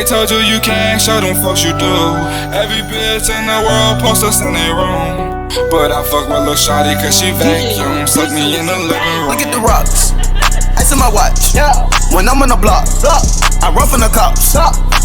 They told you you can't, show them folks you do. Every bitch in the world post us in their room, but I fuck with Lil Shawty cause she vacuum. Suck me in the living room. Look at the rocks, ice in my watch. When I'm on the block, I run from the cops.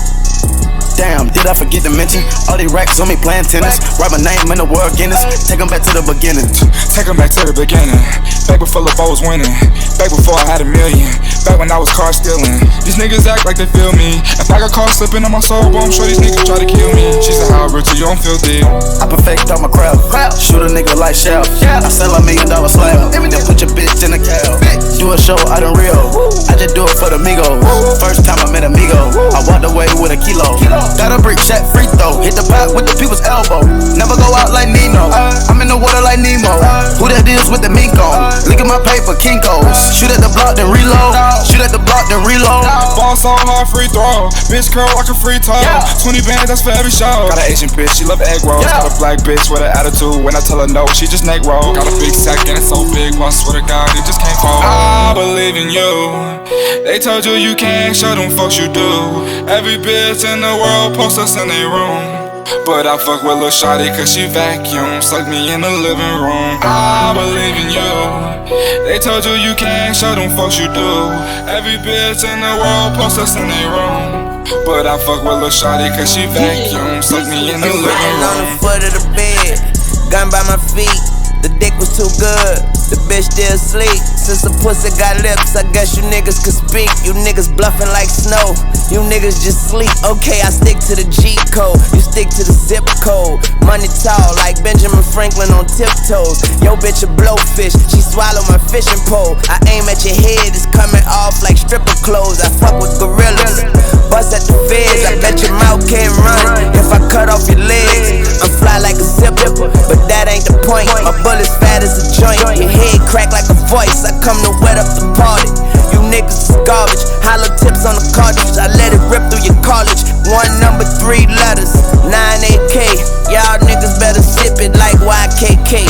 Damn, did I forget to mention all these racks on me playing tennis? Write my name in the world Guinness. Take them back to the beginning. Take them back to the beginning. Back before I was winning. Back before I had a million. Back when I was car stealing. These niggas act like they feel me. If I got caught slipping on my soul, I'm sure these niggas try to kill me. She said, how rich you don't feel deep. I perfect all my craft. Shoot a nigga like Shell. I sell $1 million slab. Then put your bitch in a cab. Do a show out in Rio. I just do it for the Migos. First time I met Amigo, I walked away with a kilo. Got a brick shot free throw. Hit the pot with the people's elbow. Never go out like Nino. I'm in the water like Nemo. Who that is with the mink on? Look at my paper, Kinko's. Shoot at the block, then reload. Shoot at the block, then reload. Boss on her free throw. Bitch curl like a free toe. 20 bands, that's for every show. Got an Asian bitch, she love egg rolls. Got a black bitch with an attitude. When I tell her no, she just neck roll. Got a big sack and it's so big, but I swear to God, it just can't fall. I believe in you. They told you you can't, show them folks you do. Every bitch in the world post us in their room, but I fuck with Lil Shawty cause she vacuum. Suck me in the living room. I believe in you. They told you you can't, show them folks you do. Every bitch in the world post us in their room, but I fuck with Lil Shawty cause she vacuum. Suck me in the living room. On the foot of the bed, gun by my feet. The dick was too good, the bitch still asleep. Since the pussy got lips, I guess you niggas could speak. You niggas bluffing like snow, you niggas just sleep. Okay, I stick to the G code, you stick to the zip code. Money tall like Benjamin Franklin on tiptoes. Yo bitch a blowfish, she swallow my fishing pole. I aim at your head, it's coming off like stripper clothes. I fuck with gorillas, bust at the feds. I bet your mouth can't run if I cut off your legs. I'm fly like a zipper, but that ain't the point. My bullets fat as a joint, your head crack like a voice. I come to wet up the party. You niggas is garbage. Hollow tips on the cartridge, I let it rip through your college. 1 number 3 letters, 9AK. Y'all niggas better sip it like YKK.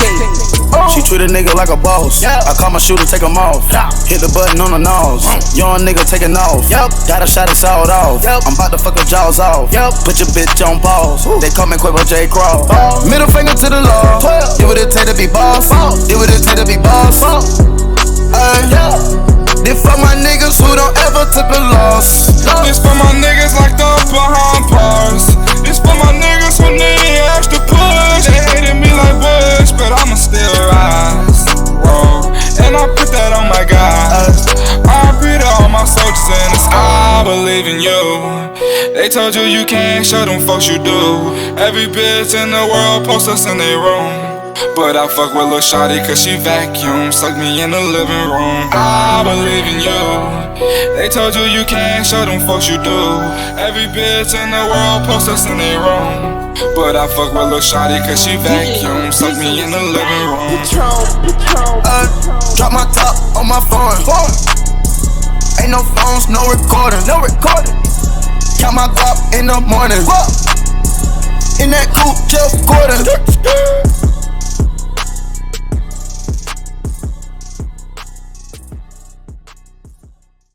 She treat a nigga like a boss. I call my shooter, take him off. Hit the button on the nose. Young nigga taking off. Got a shot, it's all off. I'm about to fuck her jaws off. Put your bitch on pause. They call me Quavo J. Crawl. Middle finger to the law. Do what it take to be boss. Do what it take to be boss. This for my niggas who don't ever tip a loss. This for my niggas locked up behind bars. This for my niggas who need extra push. They hated me like Bush, but I'ma still rise. Whoa, and I put that on my guys. I beat all my soldiers in the sky. I believe in you. They told you you can't, show them folks you do. Every bitch in the world post us in their room, but I fuck with Lil Shawty cause she vacuum. Suck me in the living room. I believe in you. They told you you can't, show them folks you do. Every bitch in the world post us in their room, but I fuck with Lil Shawty cause she vacuum. Suck me in the living room. Drop my top on my phone. Ain't no phones, no recording. Count my guap in the morning. In that coupe, Jeff Gordon.